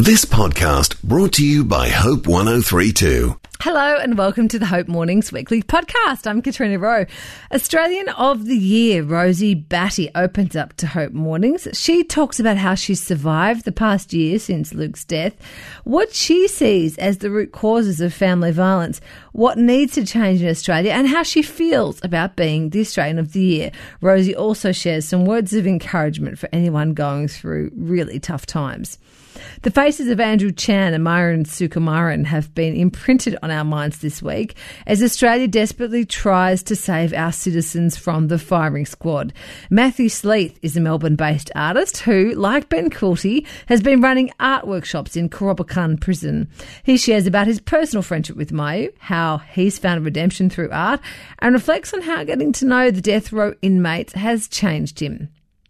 This podcast brought to you by Hope 103.2. Hello and welcome to the Hope Mornings Weekly Podcast. I'm Katrina Rowe. Australian of the Year, Rosie Batty, opens up to Hope Mornings. She talks about how she's survived the past year since Luke's death, what she sees as the root causes of family violence, what needs to change in Australia, and how she feels about being the Australian of the Year. Rosie also shares some words of encouragement for anyone going through really tough times. The faces of Andrew Chan and Myron Sukumaran have been imprinted on our minds this week as Australia desperately tries to save our citizens from the firing squad. Matthew Sleeth is a Melbourne-based artist who, like Ben Quilty, has been running art workshops in Korobakan prison. He shares about his personal friendship with Mayu, how he's found redemption through art, and reflects on how getting to know the death row inmates has changed him.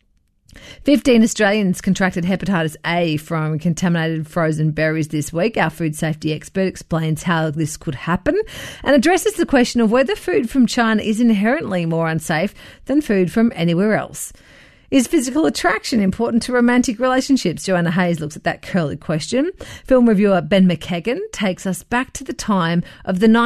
15 Australians contracted hepatitis A from contaminated frozen berries this week. Our food safety expert explains how this could happen and addresses the question of whether food from China is inherently more unsafe than food from anywhere else. Is physical attraction important to romantic relationships? Joanna Hayes looks at that curly question. Film reviewer Ben McKagan takes us back to the time of the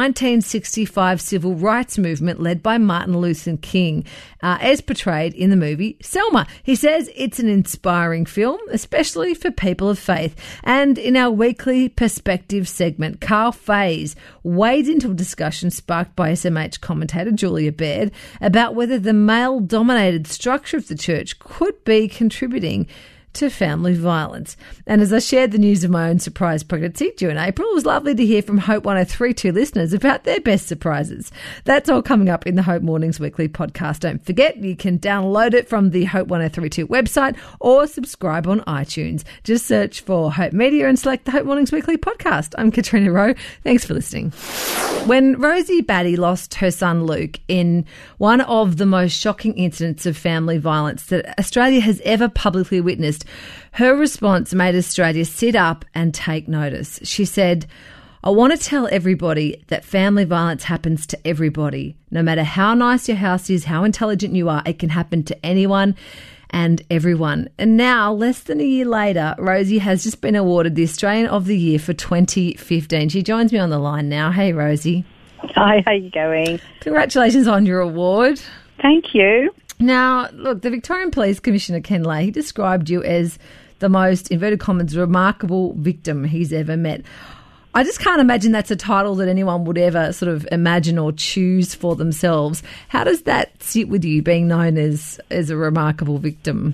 1965 civil rights movement led by Martin Luther King, as portrayed in the movie Selma. He says it's an inspiring film, especially for people of faith. And in our weekly perspective segment, Carl Faze wades into a discussion sparked by SMH commentator Julia Baird about whether the male-dominated structure of the church could be contributing to family violence. And as I shared the news of my own surprise pregnancy during April, it was lovely to hear from Hope 103.2 listeners about their best surprises. That's all coming up in the Hope Mornings Weekly Podcast. Don't forget, you can download it from the Hope 103.2 website or subscribe on iTunes. Just search for Hope Media and select the Hope Mornings Weekly Podcast. I'm Katrina Rowe. Thanks for listening. When Rosie Batty lost her son Luke in one of the most shocking incidents of family violence that Australia has ever publicly witnessed, her response made Australia sit up and take notice. She said, "I want to tell everybody that family violence happens to everybody. No matter how nice your house is, how intelligent you are, it can happen to anyone and everyone." And now, less than a year later, Rosie has just been awarded the Australian of the Year for 2015. She joins me on the line now. Hey, Rosie. Hi, how are you going? Congratulations on your award. Thank you. Now, look, the Victorian Police Commissioner Ken Lay, he described you as the most, inverted commas, remarkable victim he's ever met. I just can't imagine that's a title that anyone would ever sort of imagine or choose for themselves. How does that sit with you, being known as a remarkable victim?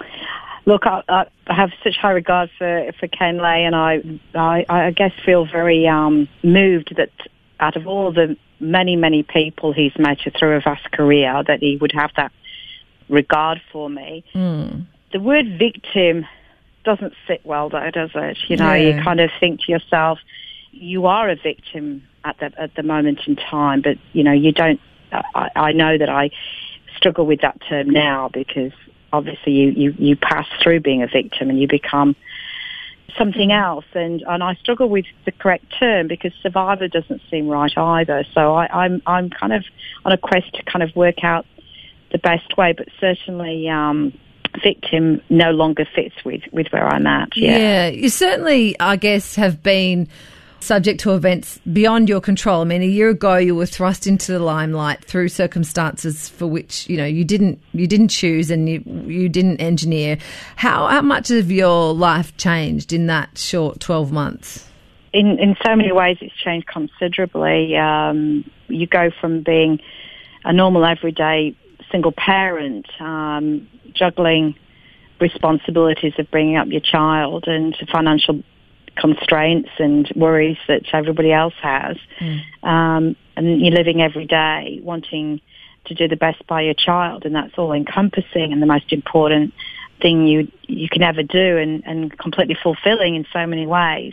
Look, I have such high regard for Ken Lay, and I guess feel very moved that out of all the many people he's met through a vast career, that he would have that regard for me. The word victim doesn't sit well, though, does it? You know, You kind of think to yourself, you are a victim at the moment in time, but you know, you don't. I know that I struggle with that term now because obviously you pass through being a victim and you become something else, and I struggle with the correct term because survivor doesn't seem right either. So I'm kind of on a quest to kind of work out the best way, but certainly victim no longer fits with where I'm at. Yeah, you certainly, I guess, have been subject to events beyond your control. I mean, a year ago you were thrust into the limelight through circumstances for which, you know, you didn't choose and you didn't engineer. How much of your life changed in that short 12 months? In so many ways it's changed considerably. You go from being a normal everyday single parent, juggling responsibilities of bringing up your child and financial constraints and worries that everybody else has. And you're living every day wanting to do the best by your child, and that's all encompassing and the most important thing you can ever do, and completely fulfilling in so many ways.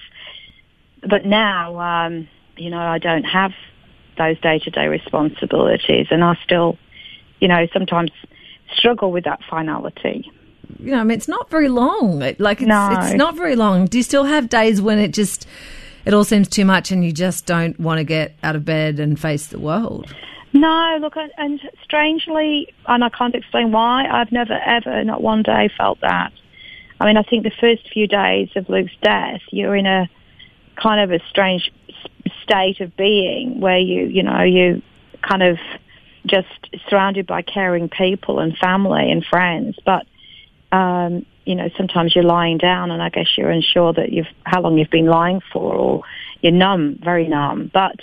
But now, you know, I don't have those day-to-day responsibilities, and I still, you know, sometimes struggle with that finality. You know, I mean, it's not very long. It's not very long. Do you still have days when it all seems too much and you just don't want to get out of bed and face the world? No, look, and strangely, and I can't explain why, I've never, ever, not one day felt that. I mean, I think the first few days of Luke's death, you're in a kind of a strange state of being where you kind of just surrounded by caring people and family and friends. But, sometimes you're lying down and I guess you're unsure that how long you've been lying for, or you're numb, very numb. But,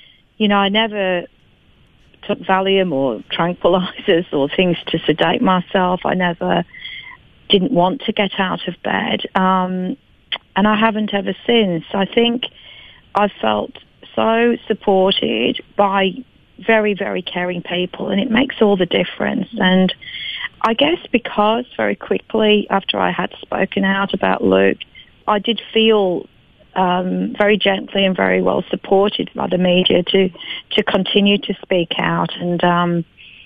I never took Valium or tranquilizers or things to sedate myself. I never didn't want to get out of bed. And I haven't ever since. I think I felt so supported by very, very caring people, and it makes all the difference. And I guess because very quickly after I had spoken out about Luke, I did feel very gently and very well supported by the media to continue to speak out. And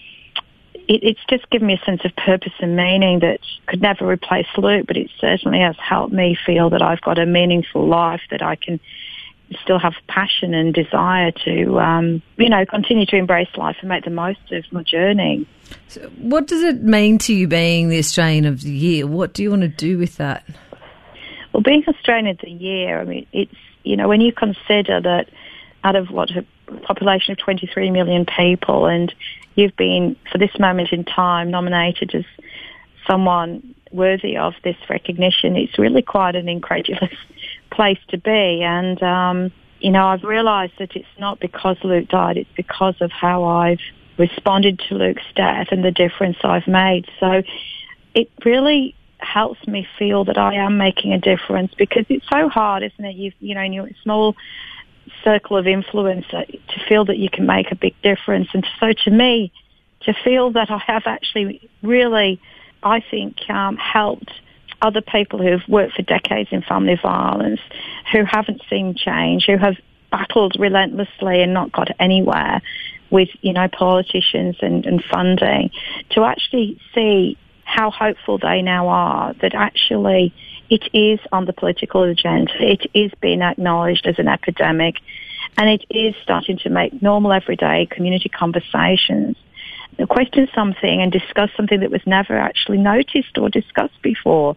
it's just given me a sense of purpose and meaning that could never replace Luke, but it certainly has helped me feel that I've got a meaningful life, that I can still have passion and desire to, continue to embrace life and make the most of my journey. So what does it mean to you being the Australian of the Year? What do you want to do with that? Well, being Australian of the Year, I mean, it's, when you consider that out of a population of 23 million people, and you've been, for this moment in time, nominated as someone worthy of this recognition, it's really quite an incredulous place to be. And, I've realised that it's not because Luke died, it's because of how I've responded to Luke's death and the difference I've made. So it really helps me feel that I am making a difference, because it's so hard, isn't it? In your small circle of influence to feel that you can make a big difference. And so to me, to feel that I have actually really, I think, helped other people who've worked for decades in family violence, who haven't seen change, who have battled relentlessly and not got anywhere with, politicians and funding, to actually see how hopeful they now are, that actually it is on the political agenda, it is being acknowledged as an epidemic, and it is starting to make normal everyday community conversations question something and discuss something that was never actually noticed or discussed before.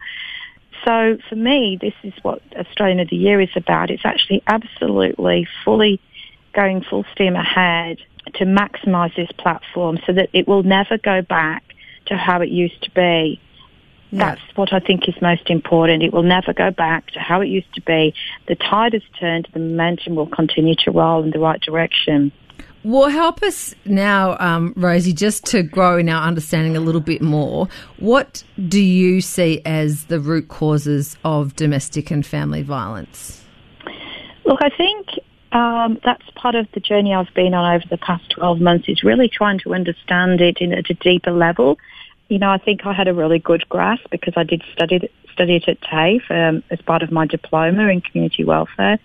So for me, this is what Australian of the Year is about. It's actually absolutely fully going full steam ahead to maximise this platform so that it will never go back to how it used to be. Yeah. That's what I think is most important. It will never go back to how it used to be. The tide has turned, the momentum will continue to roll in the right direction. Well, help us now, Rosie, just to grow in our understanding a little bit more. What do you see as the root causes of domestic and family violence? Look, I think that's part of the journey I've been on over the past 12 months, is really trying to understand it at a deeper level. I think I had a really good grasp because I did study it at TAFE as part of my diploma in community welfare.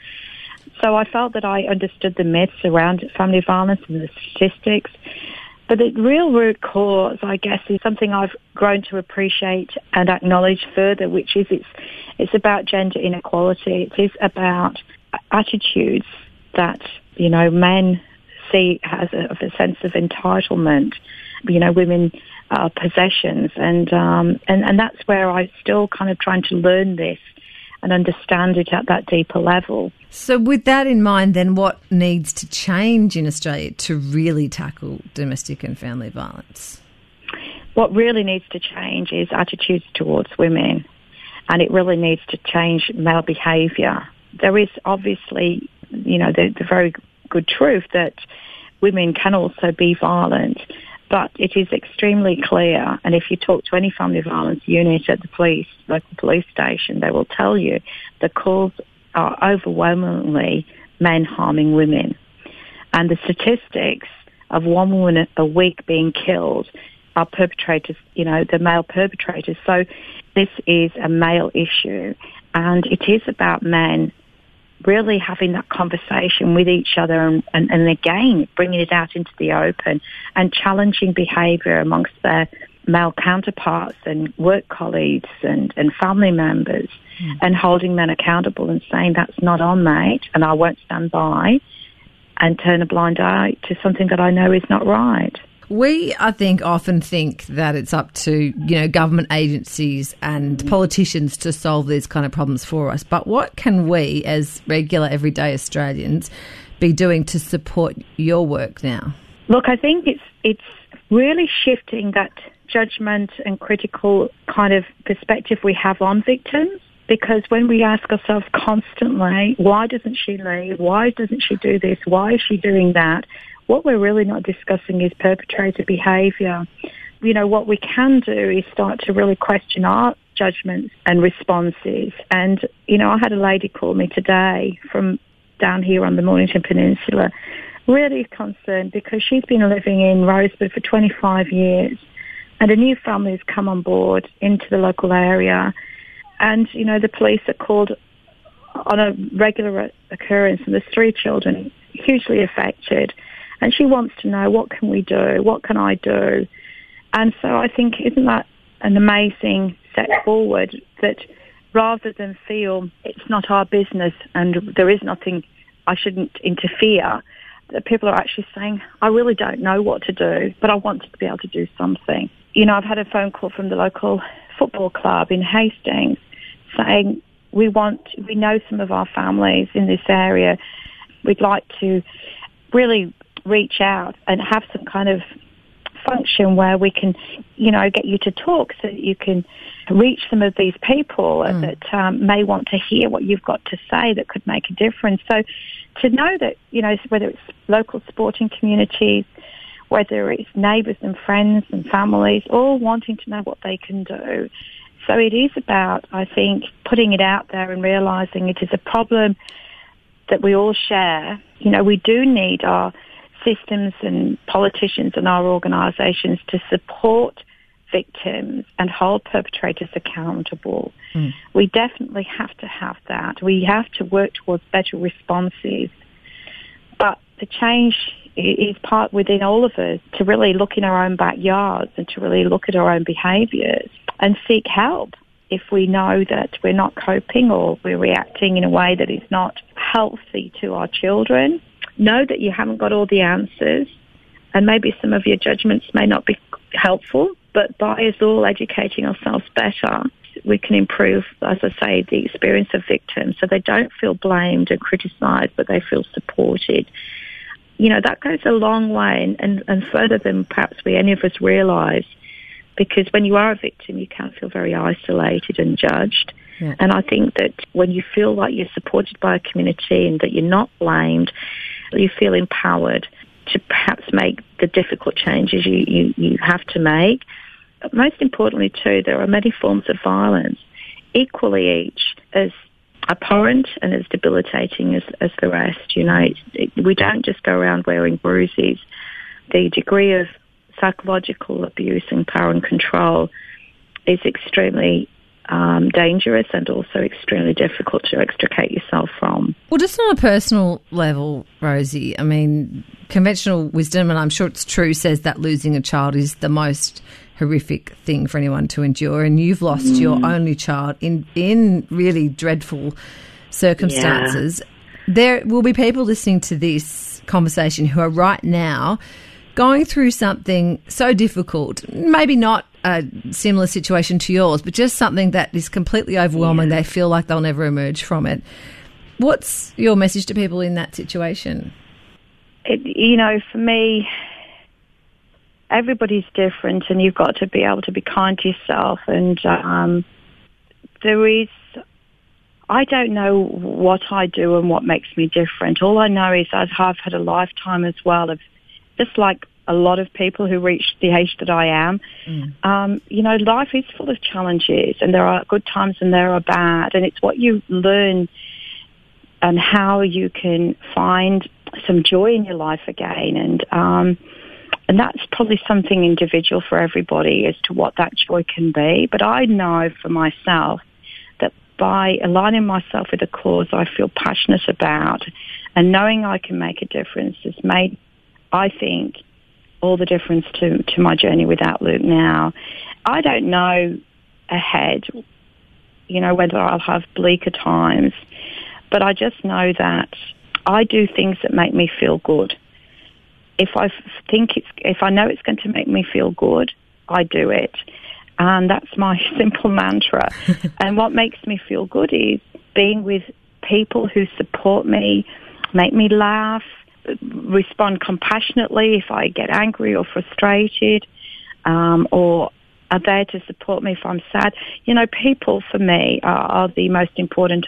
So I felt that I understood the myths around family violence and the statistics. But the real root cause, I guess, is something I've grown to appreciate and acknowledge further, which is it's about gender inequality. It is about attitudes that, men see as a sense of entitlement. Women are possessions. And that's where I'm still kind of trying to learn this and understand it at that deeper level. So with that in mind, then what needs to change in Australia to really tackle domestic and family violence? What really needs to change is attitudes towards women, and it really needs to change male behaviour. There is obviously, the very good truth that women can also be violent, but it is extremely clear, and if you talk to any family violence unit at the local police station, they will tell you the calls are overwhelmingly men harming women. And the statistics of 1 woman a week being killed are perpetrators, the male perpetrators. So this is a male issue, and it is about men really having that conversation with each other and again, bringing it out into the open and challenging behaviour amongst their male counterparts and work colleagues and family members and holding men accountable and saying, that's not on, mate, and I won't stand by and turn a blind eye to something that I know is not right. We, I think, often think that it's up to, government agencies and politicians to solve these kind of problems for us. But what can we, as regular, everyday Australians, be doing to support your work now? Look, I think it's really shifting that judgment and critical kind of perspective we have on victims. Because when we ask ourselves constantly, why doesn't she leave? Why doesn't she do this? Why is she doing that? What we're really not discussing is perpetrator behaviour. What we can do is start to really question our judgments and responses. And, I had a lady call me today from down here on the Mornington Peninsula, really concerned because she's been living in Rosebud for 25 years and a new family has come on board into the local area. And, the police are called on a regular occurrence, and there's 3 children hugely affected. And she wants to know, what can we do? What can I do? And so I think, isn't that an amazing step forward, that rather than feel it's not our business and there is nothing, I shouldn't interfere, that people are actually saying, I really don't know what to do, but I want to be able to do something. I've had a phone call from the local football club in Hastings saying, we know some of our families in this area. We'd like to really reach out and have some kind of function where we can, get you to talk so that you can reach some of these people that may want to hear what you've got to say that could make a difference. So to know that, whether it's local sporting communities, whether it's neighbours and friends and families, all wanting to know what they can do. So it is about, I think, putting it out there and realising it is a problem that we all share. We do need our systems and politicians and our organisations to support victims and hold perpetrators accountable. We definitely have to have that. We have to work towards better responses. But the change is part within all of us to really look in our own backyards and to really look at our own behaviours and seek help if we know that we're not coping or we're reacting in a way that is not healthy to our children. Know that you haven't got all the answers, and maybe some of your judgments may not be helpful, but by us all educating ourselves better, we can improve, as I say, the experience of victims so they don't feel blamed and criticised, but they feel supported. That goes a long way and further than perhaps any of us realise, because when you are a victim, you can feel very isolated and judged. Yeah. And I think that when you feel like you're supported by a community and that you're not blamed, you feel empowered to perhaps make the difficult changes you have to make. But most importantly, too, there are many forms of violence, equally each as abhorrent and as debilitating as the rest. We don't just go around wearing bruises. The degree of psychological abuse and power and control is extremely dangerous and also extremely difficult to extricate yourself from. Well, just on a personal level, Rosie, I mean, conventional wisdom, and I'm sure it's true, says that losing a child is the most horrific thing for anyone to endure, and you've lost your only child in really dreadful circumstances. Yeah. There will be people listening to this conversation who are right now going through something so difficult, maybe not a similar situation to yours, but just something that is completely overwhelming. Yeah. They feel like they'll never emerge from it. What's your message to people in that situation? For me, everybody's different, and you've got to be able to be kind to yourself. And I don't know what I do and what makes me different. All I know is I've had a lifetime as well of, just like a lot of people who reach the age that I am, life is full of challenges, and there are good times and there are bad, and it's what you learn and how you can find some joy in your life again. And that's probably something individual for everybody as to what that joy can be. But I know for myself that by aligning myself with a cause I feel passionate about and knowing I can make a difference has made, I think, all the difference to my journey without Luke now. I don't know ahead, whether I'll have bleaker times, but I just know that I do things that make me feel good. if I know it's going to make me feel good, I do it. And that's my simple mantra. And what makes me feel good is being with people who support me, make me laugh, respond compassionately if I get angry or frustrated, or are there to support me if I'm sad. You know, people for me are the most important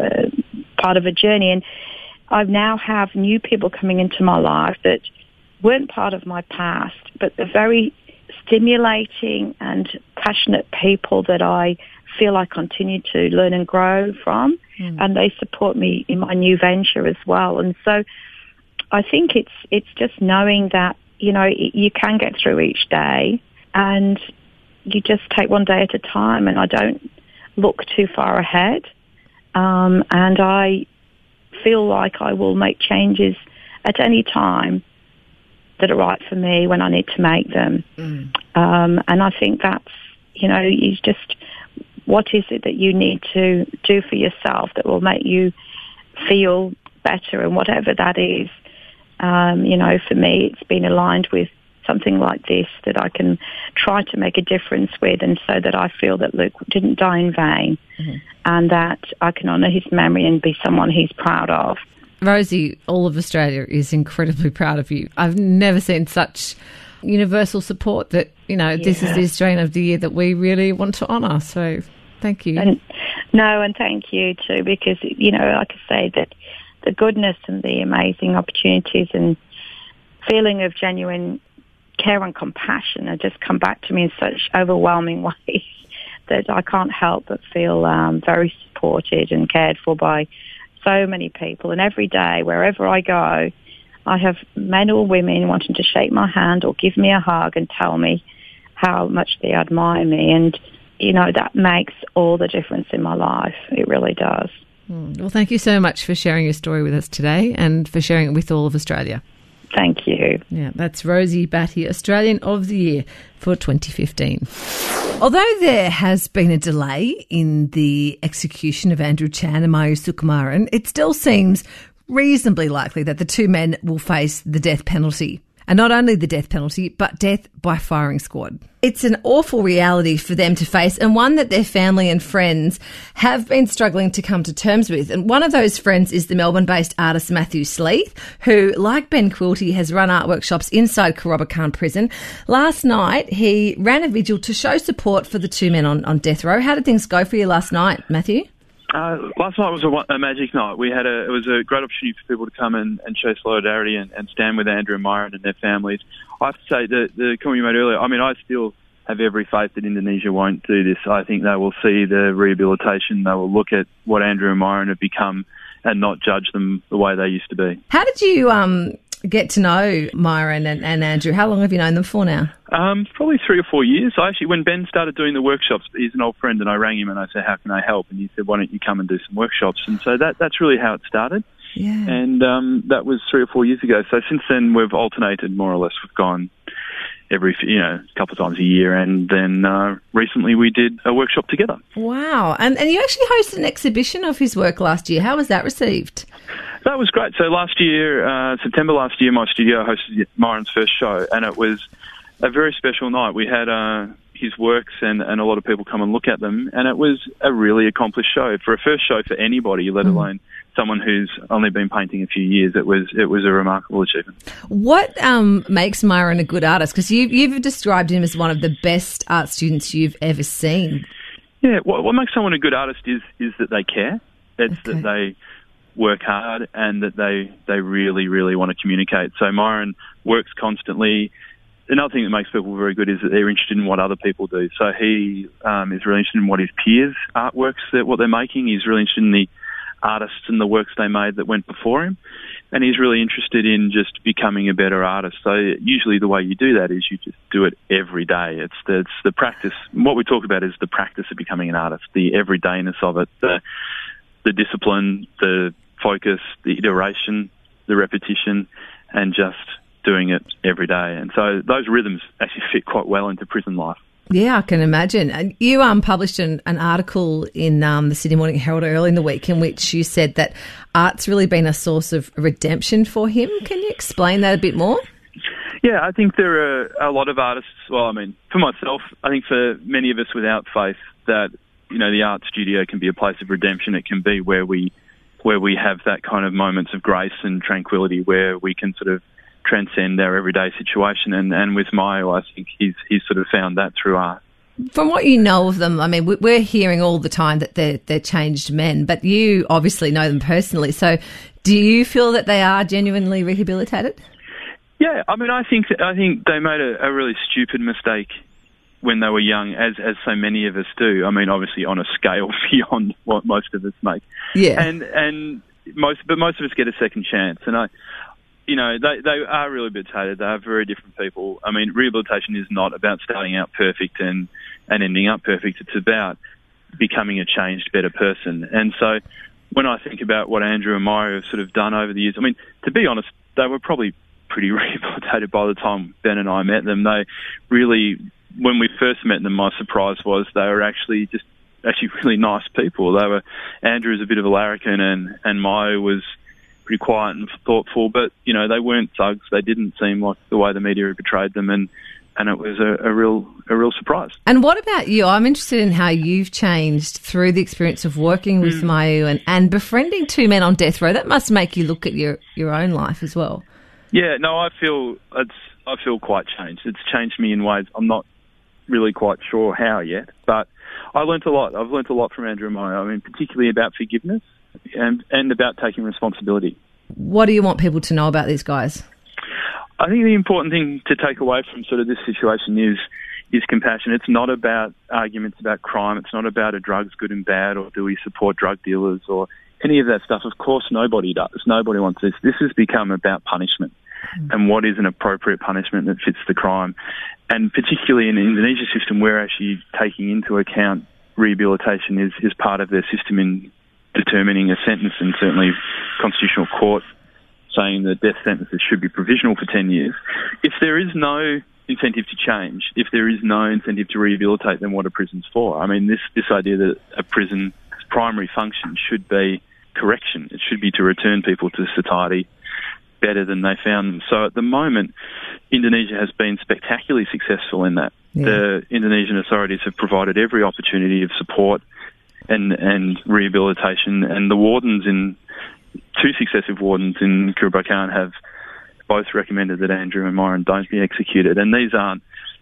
part of a journey. And I now have new people coming into my life that weren't part of my past, but they're very stimulating and passionate people that I feel I continue to learn and grow from, and they support me in my new venture as well. And so I think it's just knowing that, you know, you can get through each day and you just take one day at a time, and I don't look too far ahead, and I feel like I will make changes at any time that are right for me when I need to make them. And I think that's, you know, you just, what is it that you need to do for yourself that will make you feel better, and whatever that is. You know, for me, it's been aligned with something like this that I can try to make a difference with, and so that I feel that Luke didn't die in vain, and that I can honour his memory and be someone he's proud of. Rosie, all of Australia is incredibly proud of you. I've never seen such universal support that, you know, this is the Australian of the Year that we really want to honour. So thank you. And thank you too, because, you know, like I say, that the goodness and the amazing opportunities and feeling of genuine care and compassion have just come back to me in such overwhelming ways that I can't help but feel very supported and cared for by so many people. And every day, wherever I go, I have men or women wanting to shake my hand or give me a hug and tell me how much they admire me. And, you know, that makes all the difference in my life. It really does. Well, thank you so much for sharing your story with us today and for sharing it with all of Australia. Thank you. Yeah, that's Rosie Batty, Australian of the Year for 2015. Although there has been a delay in the execution of Andrew Chan and Mayu Sukumaran, it still seems reasonably likely that the two men will face the death penalty. And not only the death penalty, but death by firing squad. It's an awful reality for them to face, and one that their family and friends have been struggling to come to terms with. And one of those friends is the Melbourne-based artist Matthew Sleeth, who, like Ben Quilty, has run art workshops inside Karobakan Prison. Last night, he ran a vigil to show support for the two men on death row. How did things go for you last night, Matthew? Last night was a magic night. It was a great opportunity for people to come and show solidarity and stand with Andrew and Myron and their families. I have to say, the comment you made earlier, I mean, I still have every faith that Indonesia won't do this. I think they will see the rehabilitation. They will look at what Andrew and Myron have become and not judge them the way they used to be. How did you get to know Myron and Andrew? How long have you known them for now? Probably 3 or 4 years. When Ben started doing the workshops, he's an old friend, and I rang him and I said, how can I help? And he said, why don't you come and do some workshops? And so that's really how it started. Yeah. And that was 3 or 4 years ago. So since then, we've alternated more or less. We've gone every, couple of times a year. And then recently we did a workshop together. Wow. And you actually hosted an exhibition of his work last year. How was that received? That was great. So last year, September last year, my studio hosted Myron's first show, and it was a very special night. We had his works and a lot of people come and look at them, and it was a really accomplished show. For a first show for anybody, let alone someone who's only been painting a few years, it was a remarkable achievement. What makes Myron a good artist? Because you've described him as one of the best art students you've ever seen. Yeah, what makes someone a good artist is that they care. It's that they work hard and that they really, really want to communicate. So Myron works constantly. Another thing that makes people very good is that they're interested in what other people do. So he is really interested in what his peers' artworks, what they're making. He's really interested in the artists and the works they made that went before him. And he's really interested in just becoming a better artist. So usually the way you do that is you just do it every day. It's the practice. What we talk about is the practice of becoming an artist, the everydayness of it, the discipline, the focus, the iteration, the repetition, and just doing it every day. And so those rhythms actually fit quite well into prison life. Yeah, I can imagine. And you published an article in the Sydney Morning Herald early in the week in which you said that art's really been a source of redemption for him. Can you explain that a bit more? Yeah, I think there are a lot of artists, well, I mean, for myself, I think for many of us without faith that, the art studio can be a place of redemption. It can be where we have that kind of moments of grace and tranquility where we can sort of transcend our everyday situation. And with Maio, I think he's sort of found that through art. From what you know of them, I mean, we're hearing all the time that they're changed men, but you obviously know them personally. So do you feel that they are genuinely rehabilitated? Yeah, I mean, I think they made a really stupid mistake when they were young, as so many of us do. I mean, obviously on a scale beyond what most of us make. Yeah. And most of us get a second chance. And they are rehabilitated. They are very different people. I mean, rehabilitation is not about starting out perfect and ending up perfect. It's about becoming a changed, better person. And so when I think about what Andrew and Maio have sort of done over the years, I mean, to be honest, they were probably pretty rehabilitated by the time Ben and I met them. They really, when we first met them, my surprise was they were actually really nice people. Andrew was a bit of a larrikin and Maio was pretty quiet and thoughtful, but, they weren't thugs. They didn't seem like the way the media had portrayed them, and it was a real surprise. And what about you? I'm interested in how you've changed through the experience of working with Maio and befriending two men on death row. That must make you look at your own life as well. Yeah, no, I feel quite changed. It's changed me in ways I'm not really quite sure how yet, but I learnt a lot. I've learnt a lot from Andrew and Maio. I mean, particularly about forgiveness and about taking responsibility. What do you want people to know about these guys? I think the important thing to take away from sort of this situation is compassion. It's not about arguments about crime. It's not about are drugs good and bad, or do we support drug dealers, or any of that stuff. Of course, nobody does. Nobody wants this. This has become about punishment and what is an appropriate punishment that fits the crime. And particularly in the Indonesia system, we're actually taking into account rehabilitation is part of their system in determining a sentence, and certainly Constitutional Court saying that death sentences should be provisional for 10 years. If there is no incentive to change, if there is no incentive to rehabilitate, then what are prisons for? I mean, this idea that a prison's primary function should be correction. It should be to return people to society better than they found them. So at the moment, Indonesia has been spectacularly successful in that. Yeah. The Indonesian authorities have provided every opportunity of support and rehabilitation, and the wardens two successive wardens in Kerobokan have both recommended that Andrew and Myron don't be executed. And these aren't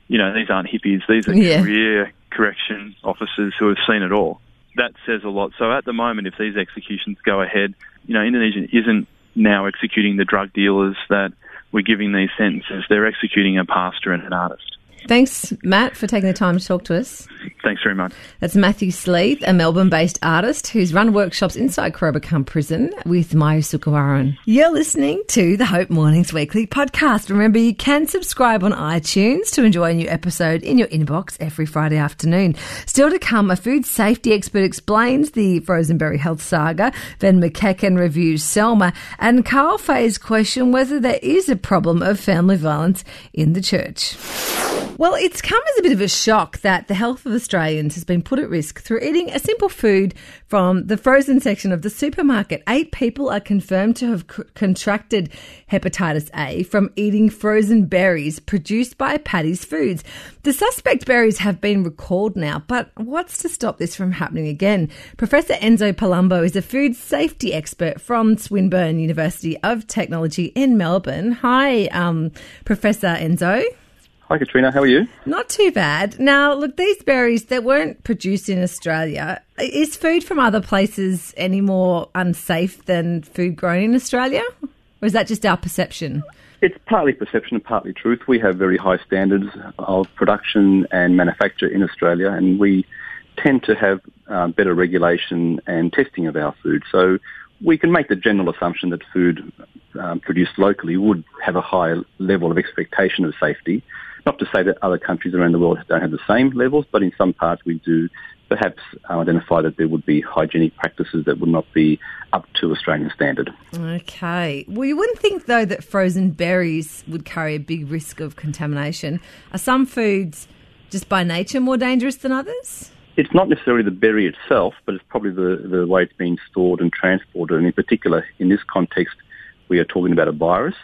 hippies. These are career correction officers who have seen it all. That says a lot. So at the moment, if these executions go ahead, Indonesia isn't now executing the drug dealers that were giving these sentences. They're executing a pastor and an artist. Thanks, Matt, for taking the time to talk to us. Thanks very much. That's Matthew Sleeth, a Melbourne-based artist who's run workshops inside Kerobokan Prison with Maio Sukuwaran. You're listening to the Hope Mornings Weekly podcast. Remember, you can subscribe on iTunes to enjoy a new episode in your inbox every Friday afternoon. Still to come, a food safety expert explains the frozen berry health saga, Ben McEachern reviews Selma, and Carl Fay's question whether there is a problem of family violence in the church. Well, it's come as a bit of a shock that the health of Australians has been put at risk through eating a simple food from the frozen section of the supermarket. 8 people are confirmed to have contracted hepatitis A from eating frozen berries produced by Paddy's Foods. The suspect berries have been recalled now, but what's to stop this from happening again? Professor Enzo Palumbo is a food safety expert from Swinburne University of Technology in Melbourne. Hi, Professor Enzo. Hi, Katrina. How are you? Not too bad. Now, look, these berries, they weren't produced in Australia. Is food from other places any more unsafe than food grown in Australia? Or is that just our perception? It's partly perception and partly truth. We have very high standards of production and manufacture in Australia, and we tend to have better regulation and testing of our food. So we can make the general assumption that food produced locally would have a high level of expectation of safety. Not to say that other countries around the world don't have the same levels, but in some parts we do perhaps identify that there would be hygienic practices that would not be up to Australian standard. Okay. Well, you wouldn't think, though, that frozen berries would carry a big risk of contamination. Are some foods just by nature more dangerous than others? It's not necessarily the berry itself, but it's probably the way it's being stored and transported. And in particular, in this context, we are talking about a virus.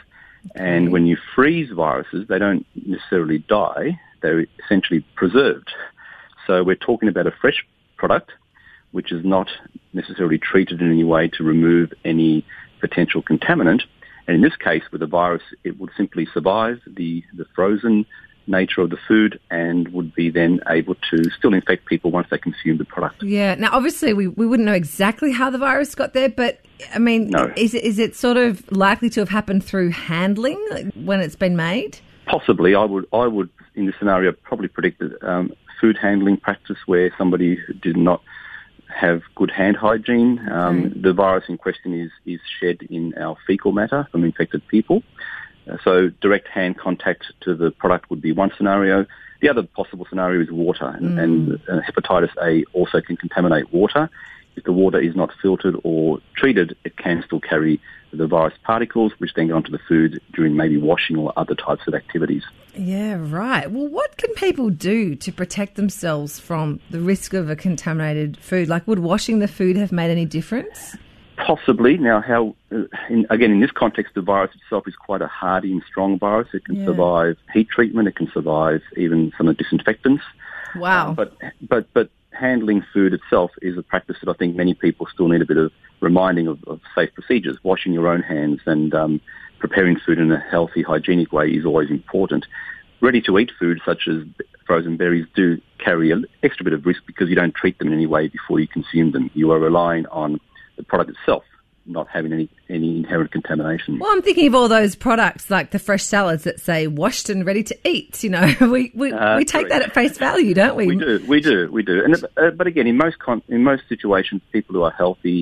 And when you freeze viruses, they don't necessarily die. They're essentially preserved. So we're talking about a fresh product which is not necessarily treated in any way to remove any potential contaminant. And in this case, with the virus, it would simply survive the frozen nature of the food and would be then able to still infect people once they consume the product. Yeah. Now, obviously, we wouldn't know exactly how the virus got there, but, I mean, No. is it sort of likely to have happened through handling when it's been made? Possibly, I would in this scenario probably predict that food handling practice where somebody who did not have good hand hygiene. The virus in question is shed in our fecal matter from infected people. So direct hand contact to the product would be one scenario. The other possible scenario is water, and hepatitis A also can contaminate water. If the water is not filtered or treated, it can still carry the virus particles, which then go onto the food during maybe washing or other types of activities. Yeah, right. Well, what can people do to protect themselves from the risk of a contaminated food? Like, would washing the food have made any difference? Possibly. Now, in this context, the virus itself is quite a hardy and strong virus. It can survive heat treatment. It can survive even some of the disinfectants. Wow. But handling food itself is a practice that I think many people still need a bit of reminding of safe procedures. Washing your own hands and preparing food in a healthy, hygienic way is always important. Ready-to-eat food, such as frozen berries, do carry an extra bit of risk because you don't treat them in any way before you consume them. You are relying on the product itself not having any inherent contamination. Well, I'm thinking of all those products like the fresh salads that say washed and ready to eat. You know, we take that at face value, don't we? We do. And but again, in most situations, people who are healthy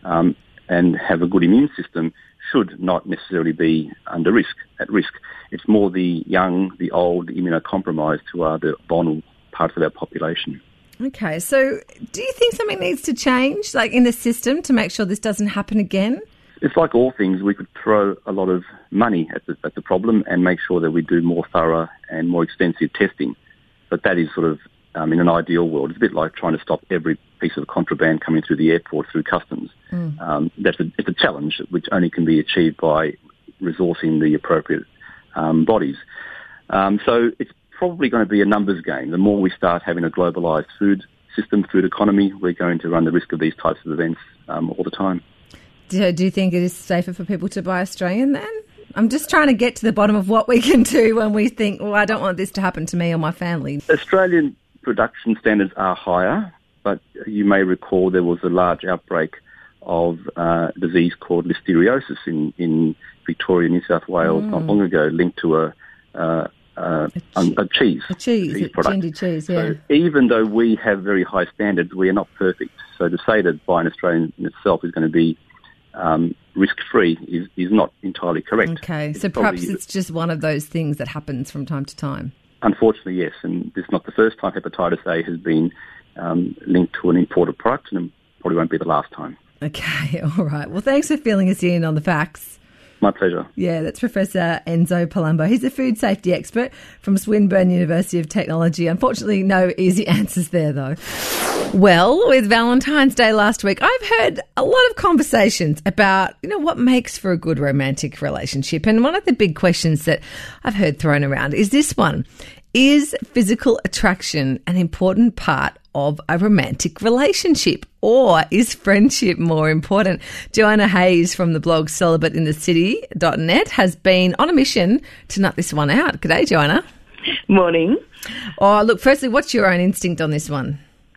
and have a good immune system should not necessarily be at risk. It's more the young, the old, the immunocompromised who are the vulnerable parts of our population. Okay, so do you think something needs to change, like in the system, to make sure this doesn't happen again? It's like all things. We could throw a lot of money at the problem and make sure that we do more thorough and more extensive testing. But that is sort of, in an ideal world, it's a bit like trying to stop every piece of contraband coming through the airport through customs. It's a challenge which only can be achieved by resourcing the appropriate bodies. So it's probably going to be a numbers game. The more we start having a globalised food system, food economy, we're going to run the risk of these types of events all the time. Do you think it is safer for people to buy Australian then? I'm just trying to get to the bottom of what we can do when we think, well, I don't want this to happen to me or my family. Australian production standards are higher, but you may recall there was a large outbreak of a disease called listeriosis in Victoria, New South Wales not long ago, linked to a cheese product. Ginger cheese, yeah. So even though we have very high standards, we are not perfect. So to say that buying Australian in itself is going to be risk-free is not entirely correct. Okay, so perhaps it's just one of those things that happens from time to time. Unfortunately, yes, and this is not the first time hepatitis A has been linked to an imported product, and it probably won't be the last time. Okay, all right. Well, thanks for filling us in on the facts. My pleasure. Yeah, that's Professor Enzo Palumbo. He's a food safety expert from Swinburne University of Technology. Unfortunately, no easy answers there, though. Well, with Valentine's Day last week, I've heard a lot of conversations about, what makes for a good romantic relationship. And one of the big questions that I've heard thrown around is this one. Is physical attraction an important part of a romantic relationship, or is friendship more important? Joanna Hayes from the blog celibateinthecity.net has been on a mission to nut this one out. G'day, Joanna. Morning. Oh, look, firstly, what's your own instinct on this one?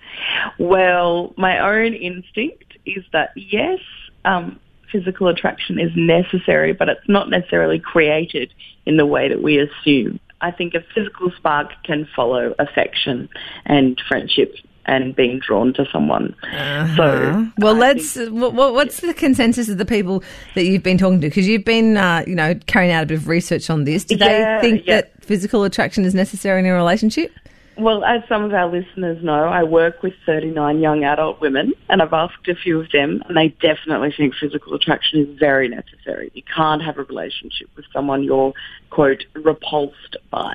Well, my own instinct is that, yes, physical attraction is necessary, but it's not necessarily created in the way that we assume. I think a physical spark can follow affection and friendship and being drawn to someone. So, well, what's the consensus of the people that you've been talking to? Because you've been, carrying out a bit of research on this. Do they think that physical attraction is necessary in a relationship? Well, as some of our listeners know, I work with 39 young adult women, and I've asked a few of them, and they definitely think physical attraction is very necessary. You can't have a relationship with someone you're, quote, repulsed by.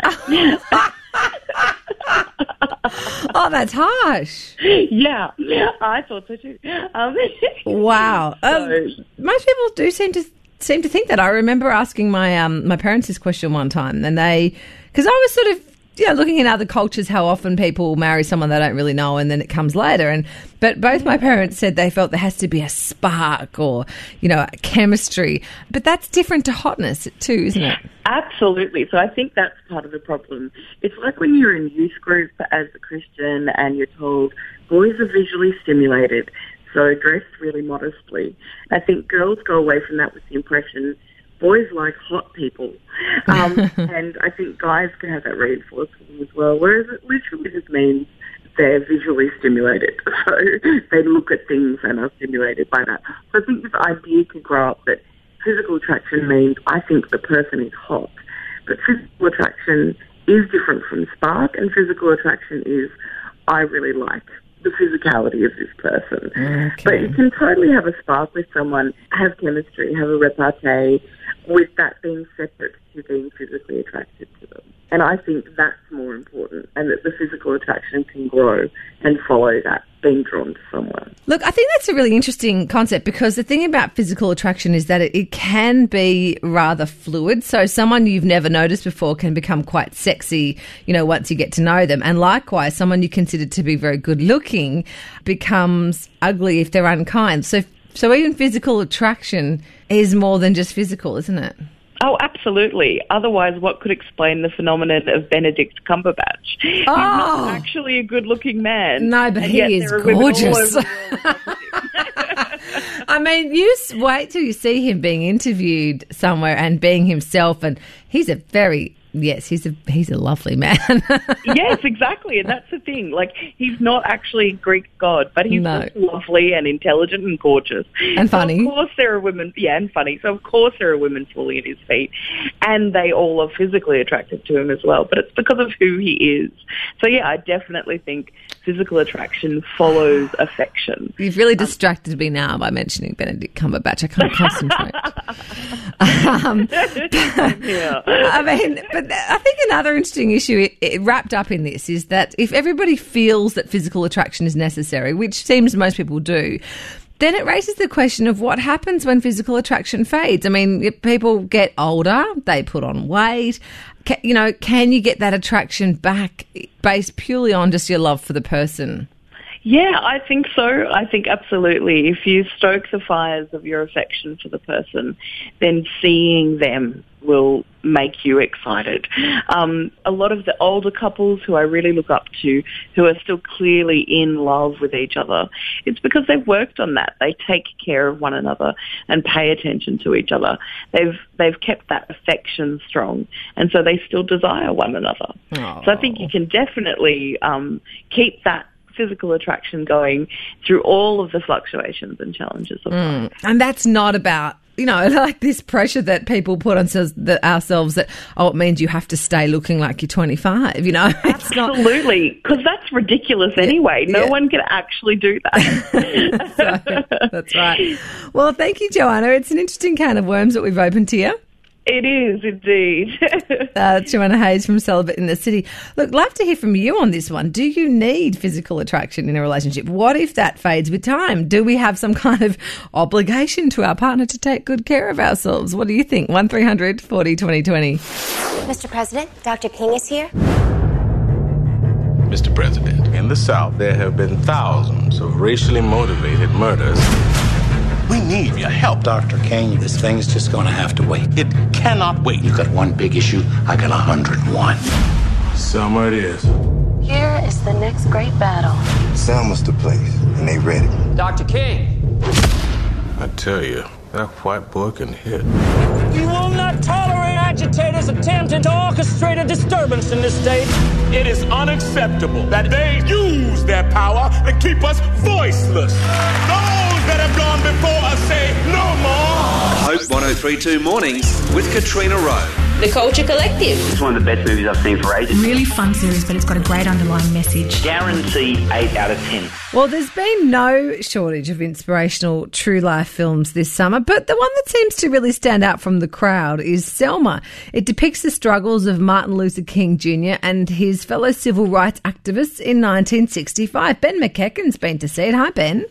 Oh, that's harsh. Yeah, I thought so too. Wow. Most people do seem to seem to think that. I remember asking my my parents this question one time, and because I was sort of looking in other cultures, how often people marry someone they don't really know and then it comes later. But both my parents said they felt there has to be a spark or, a chemistry. But that's different to hotness too, isn't it? Absolutely. So I think that's part of the problem. It's like when you're in youth group as a Christian and you're told boys are visually stimulated, so dress really modestly. I think girls go away from that with the impression boys like hot people. And I think guys can have that reinforced with them as well, whereas it literally just means they're visually stimulated. So they look at things and are stimulated by that. So I think this idea can grow up that physical attraction means I think the person is hot. But physical attraction is different from spark, and physical attraction is I really like the physicality of this person. Okay. But you can totally have a spark with someone, have chemistry, have a repartee, with that being separate to being physically attracted to them. And I think that's more important, and that the physical attraction can grow and follow that, being drawn to someone. Look, I think that's a really interesting concept, because the thing about physical attraction is that it can be rather fluid. So someone you've never noticed before can become quite sexy, once you get to know them. And likewise, someone you consider to be very good looking becomes ugly if they're unkind. So even physical attraction is more than just physical, isn't it? Oh, absolutely. Otherwise, what could explain the phenomenon of Benedict Cumberbatch? He's not actually a good-looking man. No, but he is gorgeous. I mean, you wait till you see him being interviewed somewhere and being himself, and he's a lovely man. Yes, exactly, and that's the thing. Like, he's not actually a Greek god, but he's just lovely and intelligent and gorgeous. And funny. So of course there are women, and funny. So of course there are women falling at his feet, and they all are physically attracted to him as well, but it's because of who he is. So yeah, I definitely think physical attraction follows affection. You've really distracted me now by mentioning Benedict Cumberbatch. I can't concentrate. I mean, but I think another interesting issue wrapped up in this is that if everybody feels that physical attraction is necessary, which seems most people do, then it raises the question of what happens when physical attraction fades. I mean, if people get older, they put on weight. Can you get that attraction back based purely on just your love for the person? Yeah, I think so. I think absolutely. If you stoke the fires of your affection for the person, then seeing them will make you excited. A lot of the older couples who I really look up to, who are still clearly in love with each other, it's because they've worked on that. They take care of one another and pay attention to each other. They've kept that affection strong, and so they still desire one another. Aww. So I think you can definitely keep that physical attraction going through all of the fluctuations and challenges of life. And that's not about, like this pressure that people put on ourselves that, it means you have to stay looking like you're 25, Absolutely, because that's ridiculous anyway. No one can actually do that. That's right. Well, thank you, Joanna. It's an interesting can of worms that we've opened here. It is indeed. Joanna Hayes from Celibate in the City. Look, love to hear from you on this one. Do you need physical attraction in a relationship? What if that fades with time? Do we have some kind of obligation to our partner to take good care of ourselves? What do you think? 1300 40 2020. Mr. President, Dr. King is here. Mr. President, in the South, there have been thousands of racially motivated murders. We need your help. Dr. King, this thing is just going to have to wait. It cannot wait. You got one big issue, I got 101. Summer it is. Here is the next great battle. Selma's the place, and they ready. Dr. King! I tell you, that white boy can hit. You will not tolerate agitators attempting to orchestrate a disturbance in this state. It is unacceptable that they use their power to keep us voiceless. Those that have gone before us say no more. Hope 1032 Mornings with Katrina Rowe. The Culture Collective. It's one of the best movies I've seen for ages. Really fun series, but it's got a great underlying message. Guarantee 8 out of 10. Well, there's been no shortage of inspirational true life films this summer, but the one that seems to really stand out from the crowd is Selma. It depicts the struggles of Martin Luther King Jr. and his fellow civil rights activists in 1965. Ben McEachin's been to see it. Hi, Ben.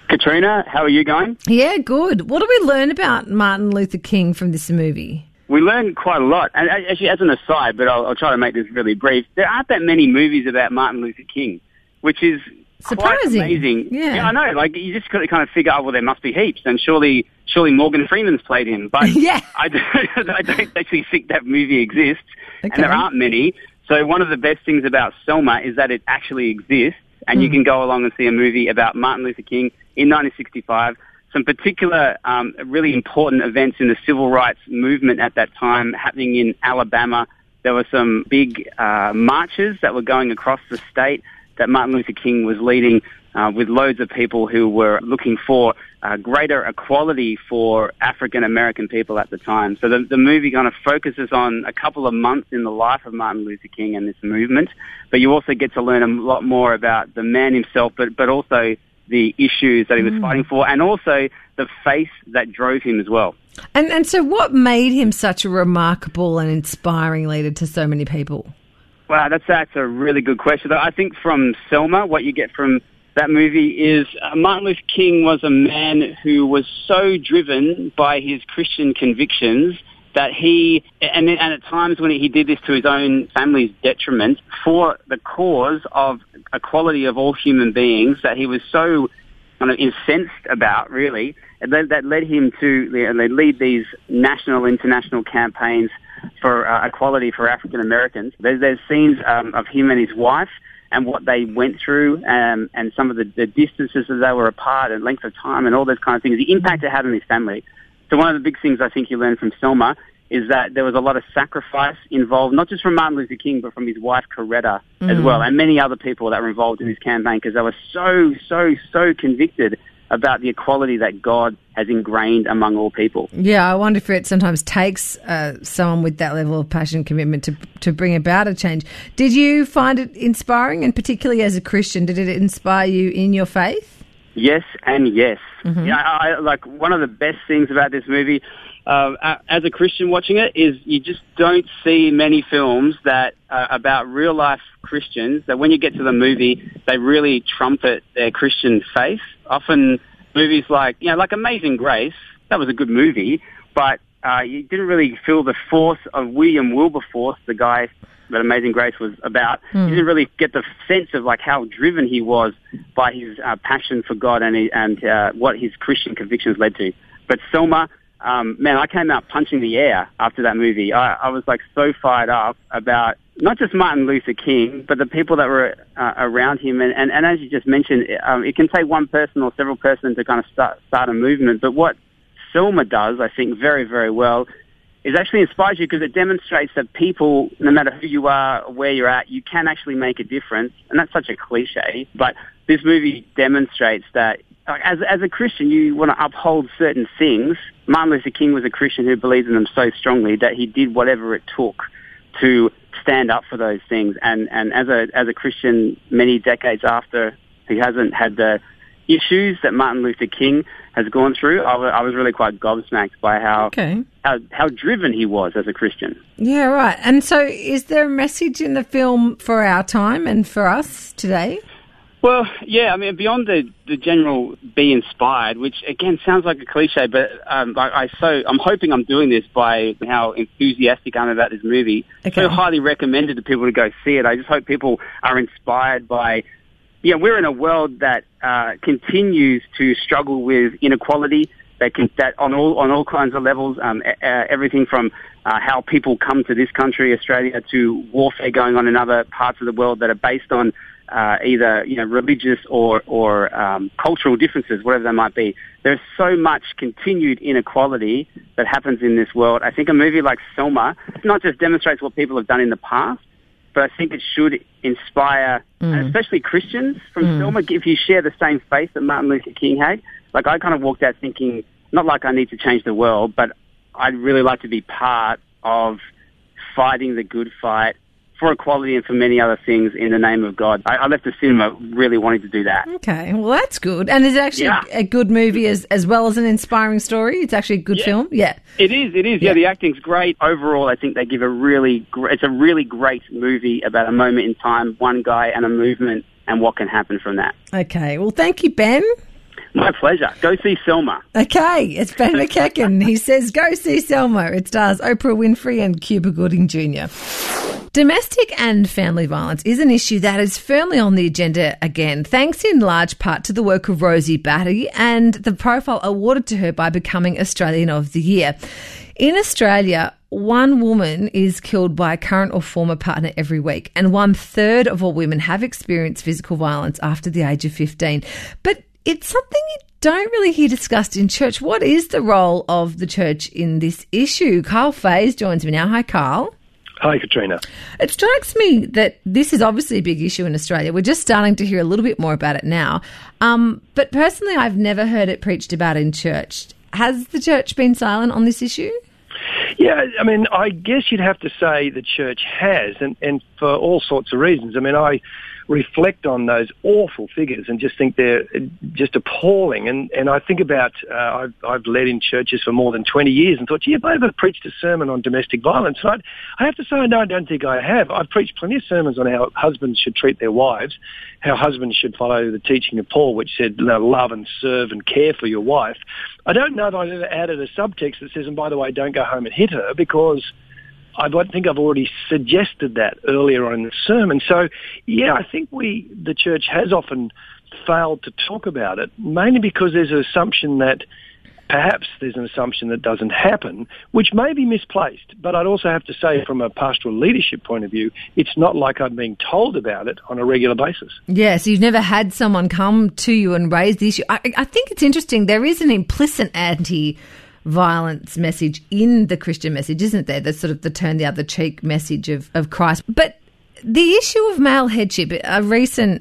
Katrina, how are you going? Yeah, good. What do we learn about Martin Luther King from this movie? We learned quite a lot. And actually, as an aside, but I'll try to make this really brief, there aren't that many movies about Martin Luther King, which is surprising. Quite amazing. Yeah, I know. Like, you just got to kind of figure out, well, there must be heaps. And surely Morgan Freeman's played him. But yeah. I don't actually think that movie exists. Okay. And there aren't many. So one of the best things about Selma is that it actually exists. And you can go along and see a movie about Martin Luther King in 1965. Some particular really important events in the civil rights movement at that time happening in Alabama. There were some big marches that were going across the state that Martin Luther King was leading with loads of people who were looking for greater equality for African American people at the time. So the movie kind of focuses on a couple of months in the life of Martin Luther King and this movement, but you also get to learn a lot more about the man himself, but also the issues that he was fighting for, and also the faith that drove him as well. And so what made him such a remarkable and inspiring leader to so many people? Wow, that's a really good question. I think from Selma, what you get from that movie is Martin Luther King was a man who was so driven by his Christian convictions that and at times when he did this to his own family's detriment, for the cause of equality of all human beings, that he was so kind of incensed about, really, and that led him to lead these national, international campaigns for equality for African Americans. There's scenes of him and his wife and what they went through, and some of the distances that they were apart and length of time and all those kind of things, the impact it had on his family. So one of the big things I think you learn from Selma is that there was a lot of sacrifice involved, not just from Martin Luther King, but from his wife, Coretta, as well, and many other people that were involved in his campaign, because they were so convicted about the equality that God has ingrained among all people. Yeah, I wonder if it sometimes takes someone with that level of passion and commitment to bring about a change. Did you find it inspiring, and particularly as a Christian, did it inspire you in your faith? Yes and yes. Mm-hmm. Yeah, I like one of the best things about this movie, as a Christian watching it, is you just don't see many films that about real life Christians that when you get to the movie, they really trumpet their Christian faith. Often movies like Amazing Grace, that was a good movie, but you didn't really feel the force of William Wilberforce, the guy that Amazing Grace was about. You didn't really get the sense of like how driven he was by his passion for God and what his Christian convictions led to. But Selma, man, I came out punching the air after that movie. I was like so fired up about not just Martin Luther King, but the people that were around him. And as you just mentioned, it can take one person or several persons to kind of start a movement. But what Selma does, I think, very, very well, is actually inspires you because it demonstrates that people, no matter who you are, or where you're at, you can actually make a difference. And that's such a cliche, but this movie demonstrates that as a Christian, you want to uphold certain things. Martin Luther King was a Christian who believed in them so strongly that he did whatever it took to stand up for those things. And as a Christian, many decades after, he hasn't had the issues that Martin Luther King has gone through. I was really quite gobsmacked by how driven he was as a Christian. Yeah, right. And so is there a message in the film for our time and for us today? Well, yeah, I mean, beyond the general be inspired, which again sounds like a cliche, but I'm hoping I'm doing this by how enthusiastic I am about this movie. Okay. So highly recommended to people to go see it. I just hope people are inspired by, we're in a world that continues to struggle with inequality, that on all kinds of levels, everything from how people come to this country, Australia, to warfare going on in other parts of the world that are based on either religious or cultural differences, whatever they might be. There's so much continued inequality that happens in this world. I think a movie like Selma not just demonstrates what people have done in the past, but I think it should inspire, especially Christians from Selma, if you share the same faith that Martin Luther King had. Like, I kind of walked out thinking, not like I need to change the world, but I'd really like to be part of fighting the good fight for equality and for many other things in the name of God. I left the cinema really wanting to do that. Okay, well, that's good. And is it actually a good movie as well as an inspiring story? It's actually a good film? Yeah. It is. Yeah, the acting's great. Overall, I think they give it's a really great movie about a moment in time, one guy and a movement, and what can happen from that. Okay, well, thank you, Ben. My pleasure. Go see Selma. Okay, it's Ben McEachen. He says, go see Selma. It stars Oprah Winfrey and Cuba Gooding Jr. Domestic and family violence is an issue that is firmly on the agenda again, thanks in large part to the work of Rosie Batty and the profile awarded to her by becoming Australian of the Year. In Australia, one woman is killed by a current or former partner every week, and 1/3 of all women have experienced physical violence after the age of 15. But it's something you don't really hear discussed in church. What is the role of the church in this issue? Carl Faze joins me now. Hi, Carl. Hi, Katrina. It strikes me that this is obviously a big issue in Australia. We're just starting to hear a little bit more about it now. But personally, I've never heard it preached about in church. Has the church been silent on this issue? Yeah, I mean, I guess you'd have to say the church has, and for all sorts of reasons. I mean, I reflect on those awful figures and just think they're just appalling. And I think about, I've led in churches for more than 20 years and thought, gee, have I ever preached a sermon on domestic violence? And I have to say, no, I don't think I have. I've preached plenty of sermons on how husbands should treat their wives, how husbands should follow the teaching of Paul, which said, love and serve and care for your wife. I don't know that I've ever added a subtext that says, and by the way, don't go home and hit her, because I think I've already suggested that earlier on in the sermon. So, yeah, I think the church has often failed to talk about it, mainly because there's an assumption that perhaps there's an assumption that doesn't happen, which may be misplaced. But I'd also have to say, from a pastoral leadership point of view, it's not like I'm being told about it on a regular basis. Yeah, so you've never had someone come to you and raise the issue. I think it's interesting. There is an implicit anti-violence message in the Christian message, isn't there? The sort of the turn the other cheek message of Christ. But the issue of male headship, a recent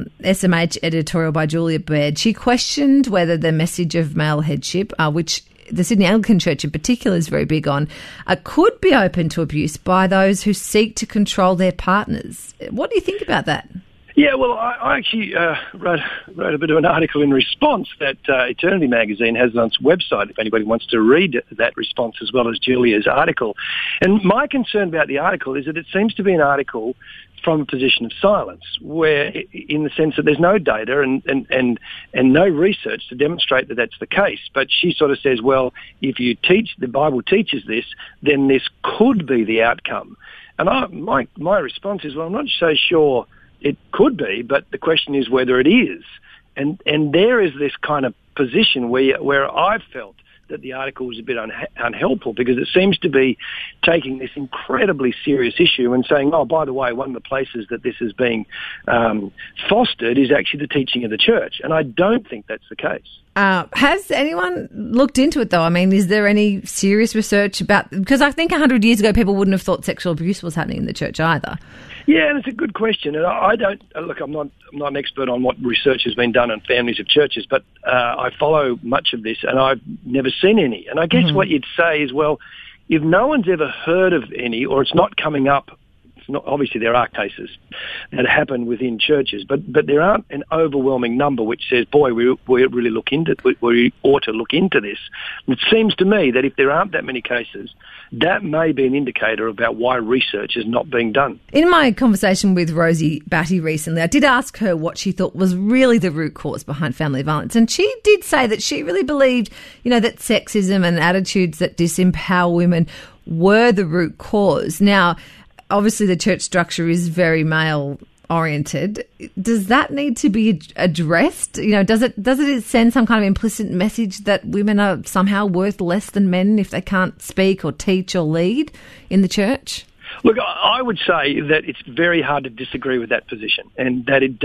SMH editorial by Julia Baird, she questioned whether the message of male headship, which the Sydney Anglican Church in particular is very big on, could be open to abuse by those who seek to control their partners. What do you think about that? Yeah, well, I actually wrote a bit of an article in response that Eternity Magazine has on its website, if anybody wants to read that response as well as Julia's article. And my concern about the article is that it seems to be an article from a position of silence, where, in the sense that there's no data and no research to demonstrate that that's the case. But she sort of says, well, if you teach, the Bible teaches this, then this could be the outcome. And my response is, well, I'm not so sure it could be, but the question is whether it is. And there is this kind of position where I've felt that the article was a bit unhelpful, because it seems to be taking this incredibly serious issue and saying, oh, by the way, one of the places that this is being fostered is actually the teaching of the church. And I don't think that's the case. Has anyone looked into it, though? I mean, is there any serious research about... Because I think 100 years ago, people wouldn't have thought sexual abuse was happening in the church either. Yeah, that's a good question. And I don't... Look, I'm not an expert on what research has been done on families of churches, but I follow much of this, and I've never seen any. And I guess what you'd say is, well, if no one's ever heard of any, or it's not coming up, obviously there are cases that happen within churches, but there aren't an overwhelming number which says, boy, we really we ought to look into this. And it seems to me that if there aren't that many cases, that may be an indicator about why research is not being done. In my conversation with Rosie Batty recently, I did ask her what she thought was really the root cause behind family violence. And she did say that she really believed, that sexism and attitudes that disempower women were the root cause. Now, obviously the church structure is very male-oriented. Does that need to be addressed? Does it send some kind of implicit message that women are somehow worth less than men if they can't speak or teach or lead in the church? Look, I would say that it's very hard to disagree with that position, and that it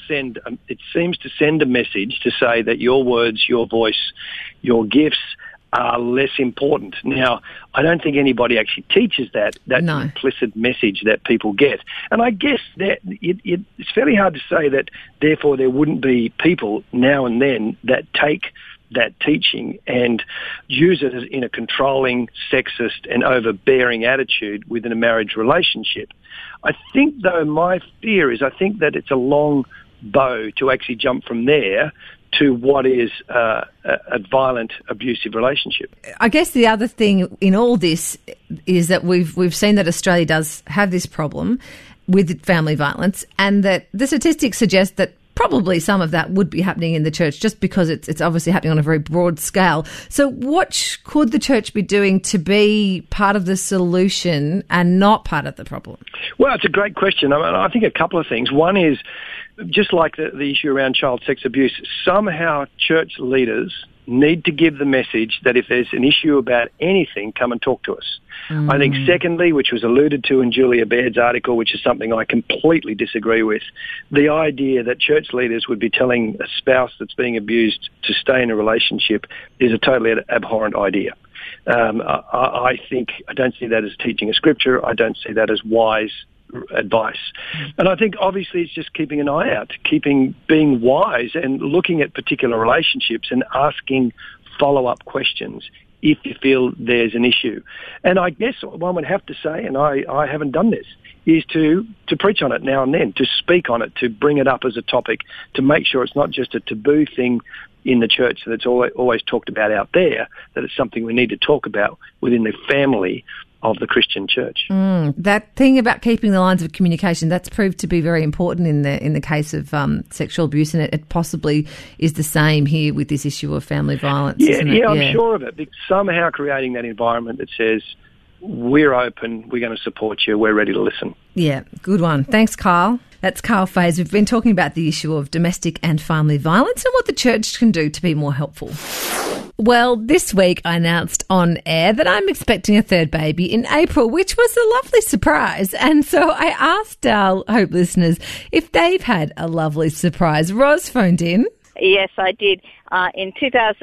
seems to send a message to say that your words, your voice, your gifts are less important. Now, I don't think anybody actually teaches that implicit message that people get. And I guess that it's fairly hard to say that, therefore, there wouldn't be people now and then that take that teaching and use it in a controlling, sexist and overbearing attitude within a marriage relationship. I think, though, my fear is that it's a long bow to actually jump from there to what is a violent, abusive relationship. I guess the other thing in all this is that we've seen that Australia does have this problem with family violence, and that the statistics suggest that probably some of that would be happening in the church just because it's obviously happening on a very broad scale. So what could the church be doing to be part of the solution and not part of the problem? Well, it's a great question. I think a couple of things. One is, just like the issue around child sex abuse, somehow church leaders need to give the message that if there's an issue about anything, come and talk to us. I think secondly, which was alluded to in Julia Baird's article, which is something I completely disagree with, the idea that church leaders would be telling a spouse that's being abused to stay in a relationship is a totally abhorrent idea. I don't see that as teaching a scripture. I don't see that as wise advice. And I think obviously it's just keeping an eye out, being wise and looking at particular relationships and asking follow-up questions if you feel there's an issue. And I guess one would have to say, and I haven't done this, is to preach on it now and then, to speak on it, to bring it up as a topic, to make sure it's not just a taboo thing in the church that's always talked about out there, that it's something we need to talk about within the family of the Christian church. That thing about keeping the lines of communication, that's proved to be very important in the case of sexual abuse, and it possibly is the same here with this issue of family violence. I'm sure of it. Because somehow creating that environment that says, we're open, we're going to support you, we're ready to listen. Yeah, good one. Thanks, Carl. That's Carl Faze. We've been talking about the issue of domestic and family violence and what the church can do to be more helpful. Well, this week I announced on air that I'm expecting a third baby in April, which was a lovely surprise. And so I asked our Hope listeners if they've had a lovely surprise. Ros phoned in. Yes, I did. In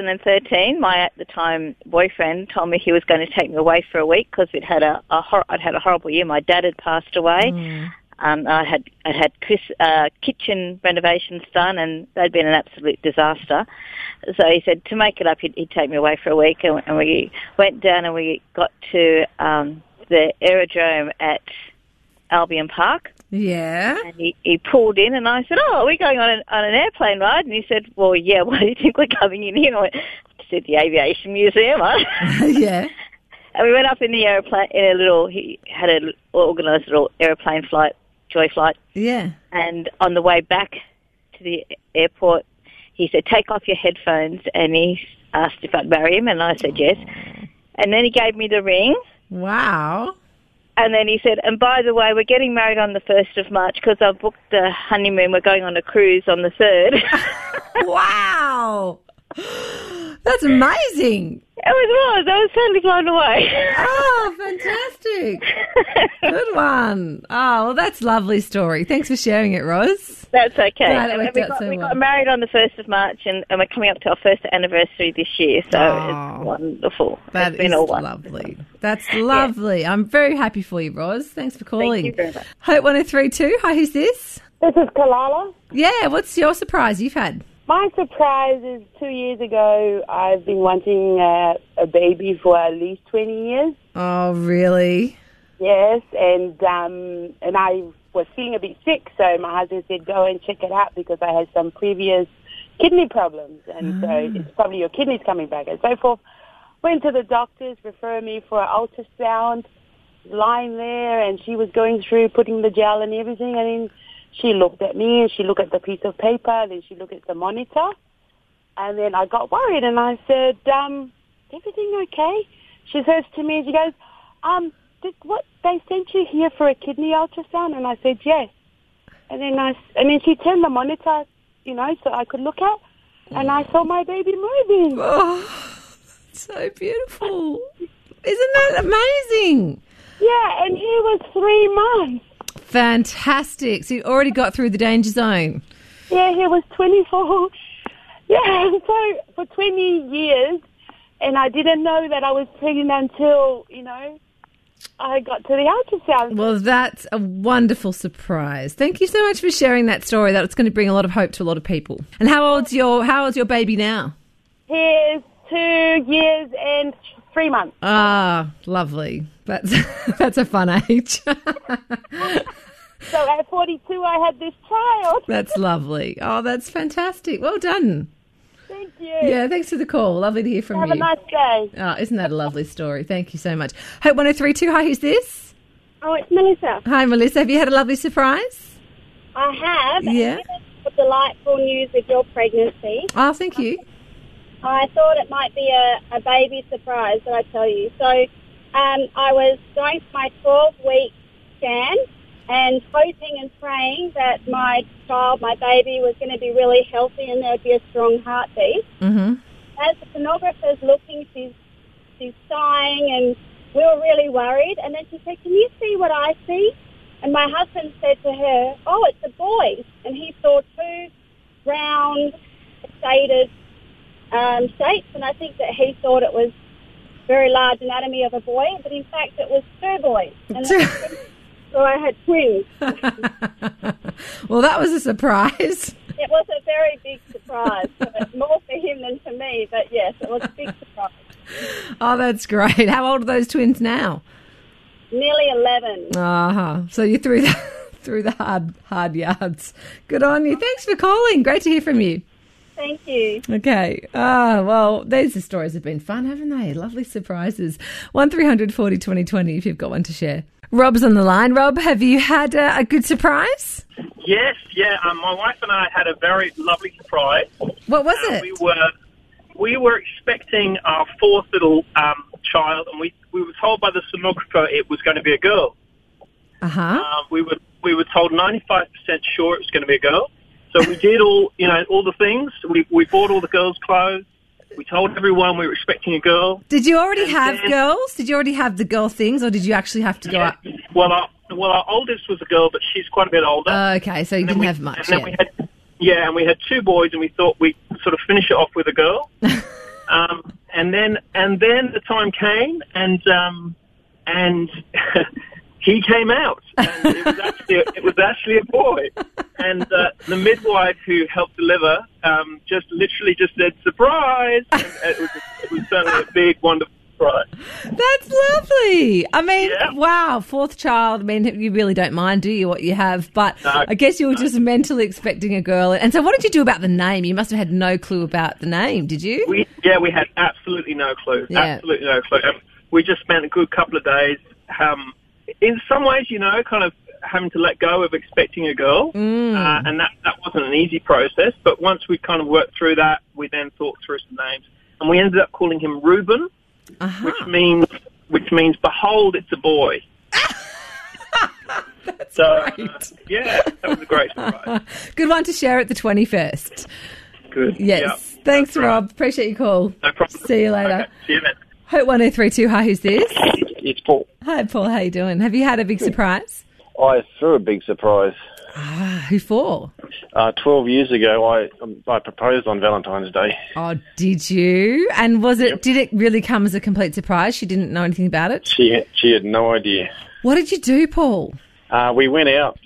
2013, my at the time boyfriend told me he was going to take me away for a week because I'd had a horrible year. My dad had passed away. I had kitchen renovations done, and they'd been an absolute disaster. So he said to make it up, he'd take me away for a week, and we went down and we got to the aerodrome at Albion Park. Yeah. And he pulled in, and I said, "Oh, are we going on an airplane ride?" And he said, "Well, yeah. Why do you think we're coming in here?" And I went, "To the aviation museum." Yeah. And we went up in the airplane he had an organised little airplane flight, joy flight. Yeah. And on the way back to the airport, he said, "Take off your headphones," and he asked if I'd marry him, and I said yes. And then he gave me the ring. Wow. And then he said, "And by the way, we're getting married on the 1st of March because I've booked the honeymoon. We're going on a cruise on the 3rd. Wow. That's amazing. It was. I was totally blown away. Oh, fantastic. Good one. Oh, well, that's a lovely story. Thanks for sharing it, Ros. That's okay. We got married on the 1st of March, and we're coming up to our first anniversary this year, so it's wonderful. That is lovely. That's lovely. Yeah. I'm very happy for you, Ros. Thanks for calling. Thank you very much. Hope 1032. Hi, who's this? This is Kalala. Yeah, what's your surprise you've had? My surprise is 2 years ago, I've been wanting a baby for at least 20 years. Oh, really? Yes, and I was feeling a bit sick, so my husband said, go and check it out because I had some previous kidney problems, and so it's probably your kidneys coming back and so forth. Went to the doctors, referred me for an ultrasound, lying there, and she was going through putting the gel and everything, and then she looked at me, and she looked at the piece of paper, then she looked at the monitor, and then I got worried, and I said, everything okay? She says to me, she goes, they sent you here for a kidney ultrasound? And I said, yes. And then she turned the monitor, so I could look at, and I saw my baby moving. Oh, so beautiful. Isn't that amazing? Yeah, and he was 3 months. Fantastic. So you already got through the danger zone. Yeah, he was 24. Yeah, so for 20 years, and I didn't know that I was pregnant until, I got to the ultrasound. Well, that's a wonderful surprise. Thank you so much for sharing that story. That's going to bring a lot of hope to a lot of people. And how old's your baby now? He is 2 years and 3 months. Ah, lovely. That's a fun age. So at 42, I had this child. That's lovely. Oh, that's fantastic. Well done. Thank you. Yeah, thanks for the call. Lovely to hear from you. Have a nice day. Oh, isn't that a lovely story? Thank you so much. Hope 1032. Hi, who's this? Oh, it's Melissa. Hi, Melissa. Have you had a lovely surprise? I have. Yeah. The delightful news with your pregnancy. Oh, thank you. I thought it might be a baby surprise that I tell you. So I was going for my 12-week scan and hoping and praying that my child, my baby, was going to be really healthy and there would be a strong heartbeat. Mm-hmm. As the sonographer's looking, she's sighing, and we were really worried. And then she said, "Can you see what I see?" And my husband said to her, "Oh, it's a boy." And he saw two round, shaded shapes, and I think that he thought it was very large anatomy of a boy, but in fact it was two boys. And so I had twins. Well, that was a surprise. It was a very big surprise, more for him than for me, but yes, it was a big surprise. Oh, that's great. How old are those twins now? Nearly 11. Uh-huh. So you through the hard yards. Good on you. Thanks for calling. Great to hear from you. Thank you. Okay. Well, these stories have been fun, haven't they? Lovely surprises. 1300 40 20 20 if you've got one to share. Rob's on the line. Rob, have you had a good surprise? Yes, yeah. My wife and I had a very lovely surprise. What was it? We were expecting our fourth little child, and we were told by the sonographer it was going to be a girl. Uh-huh. We were told 95% sure it was going to be a girl. So we did all the things. We bought all the girls' clothes. We told everyone we were expecting a girl. Did you already have girls? Did you already have the girl things, or did you actually have to go up? Well, our oldest was a girl, but she's quite a bit older. Okay, so you didn't have much yet. And we had two boys, and we thought we'd sort of finish it off with a girl. And then the time came, and he came out, and it was actually a boy. And the midwife who helped deliver just said surprise. And it was certainly a big, wonderful surprise. That's lovely. I mean, wow, fourth child. I mean, you really don't mind, do you, what you have? But no, I guess you were just mentally expecting a girl. And so what did you do about the name? You must have had no clue about the name, did you? We had absolutely no clue. Yeah. Absolutely no clue. We just spent a good couple of days, in some ways, kind of having to let go of expecting a girl. And that wasn't an easy process. But once we kind of worked through that, we then thought through some names. And we ended up calling him Reuben. Uh-huh. which means behold, it's a boy. That's great. That was a great surprise. Good one to share at the 21st. Good. Yes. Yep. Thanks, Rob. Appreciate your call. No problem. See you later. Okay. See you then. Hope 1032. Hi, who's this? It's Paul. Hi, Paul. How you doing? Have you had a big surprise? I threw a big surprise. Who for? 12 years ago, I proposed on Valentine's Day. Oh, did you? And was it? Yep. Did it really come as a complete surprise? She didn't know anything about it? She had no idea. What did you do, Paul? We went out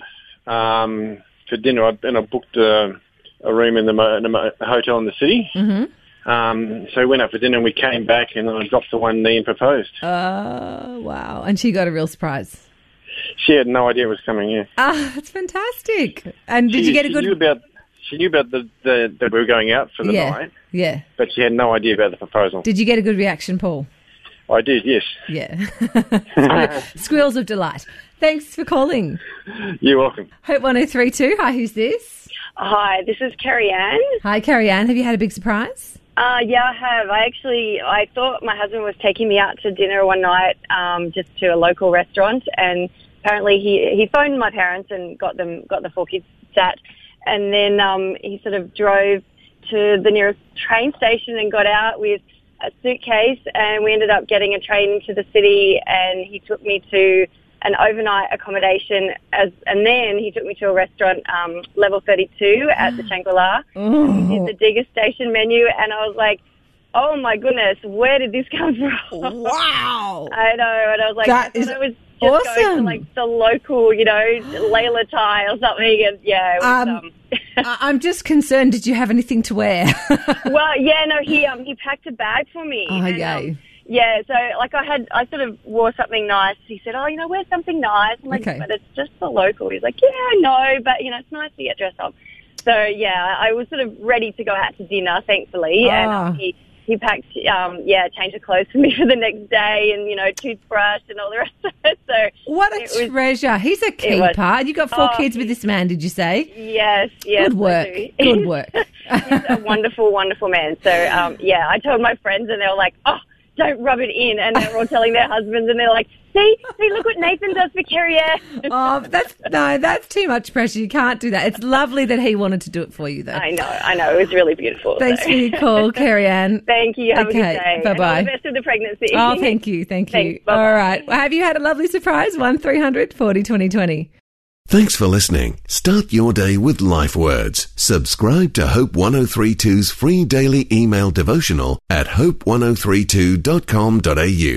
for dinner, and I booked a room in the hotel in the city. Mm-hmm. So we went out for dinner, and we came back, and I dropped to one knee and proposed. Oh, wow. And she got a real surprise. She had no idea it was coming, yeah. That's fantastic. And did you get a good... She knew about that we were going out for the night. Yeah. But she had no idea about the proposal. Did you get a good reaction, Paul? I did, yes. Yeah. Squeals of delight. Thanks for calling. You're welcome. Hope 1032. Hi, who's this? Hi, this is Carrie Ann. Hi, Carrie Ann. Have you had a big surprise? Yeah, I have. I thought my husband was taking me out to dinner one night, just to a local restaurant, and apparently he phoned my parents and got the four kids sat, and then he sort of drove to the nearest train station and got out with a suitcase, and we ended up getting a train to the city, and he took me to an overnight accommodation, and then he took me to a restaurant, level 32 at the Shangri-La. He did the degustation menu, and I was like, oh my goodness, where did this come from? Wow. I know, and I was like, that is it was just awesome. going to like the local, Layla Thai or something, and yeah, it was, I'm just concerned, did you have anything to wear? Well, yeah, no, he packed a bag for me. Oh, yay. Yeah, so I sort of wore something nice. He said, wear something nice. I'm like, but it's just the local. He's like, yeah, I know, but it's nice to get dressed up. So yeah, I was sort of ready to go out to dinner, thankfully, and he packed, change of clothes for me for the next day, and toothbrush and all the rest of it. So what a treasure! He's a keeper. And you got 4 kids with this man, did you say? Yes. Good work. Good work. He's a wonderful, wonderful man. So I told my friends, and they were like, "Oh, don't rub it in," and they were all telling their husbands, and they're like, See, look what Nathan does for Carrie-Anne. Oh, that's too much pressure. You can't do that. It's lovely that he wanted to do it for you, though. I know. It was really beautiful. Thanks for your call, Carrie-Anne. Thank you. Have a good day. Bye-bye. And all the best of the pregnancy. Oh, thank you. Thanks, all right. Well, have you had a lovely surprise? 1300 40 2020. Thanks for listening. Start your day with Life Words. Subscribe to Hope 1032's free daily email devotional at hope1032.com.au.